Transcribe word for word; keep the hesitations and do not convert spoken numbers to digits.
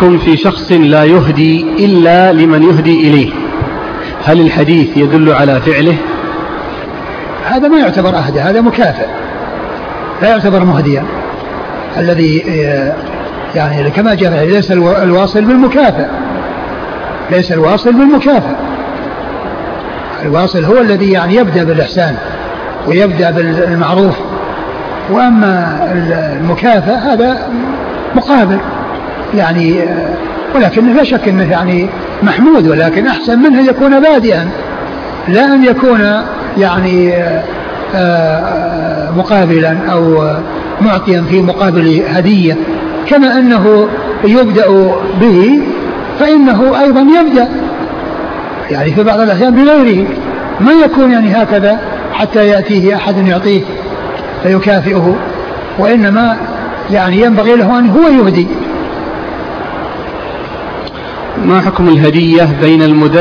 حكم في شخص لا يهدي إلا لمن يهدي إليه؟ هل الحديث يدل على فعله؟ هذا ما يعتبر أهدى، هذا مكافئ، لا يعتبر مهديا. الذي يعني كما جاء ليس الواصل بالمكافئ، ليس الواصل بالمكافئ. الواصل هو الذي يعني يبدأ بالإحسان ويبدأ بالمعروف، وأما المكافئ هذا مقابل يعني، ولكن لا شك أنه يعني محمود، ولكن أحسن منه أن يكون بادئا لا أن يكون يعني مقابلا أو معطيا في مقابل هدية. كما أنه يبدأ به فإنه أيضا يبدأ يعني في بعض الأحيان بغيره، ما يكون يعني هكذا حتى يأتيه أحد يعطيه فيكافئه، وإنما يعني ينبغي له أن هو يهدي. ما حكم الهدية بين المدرس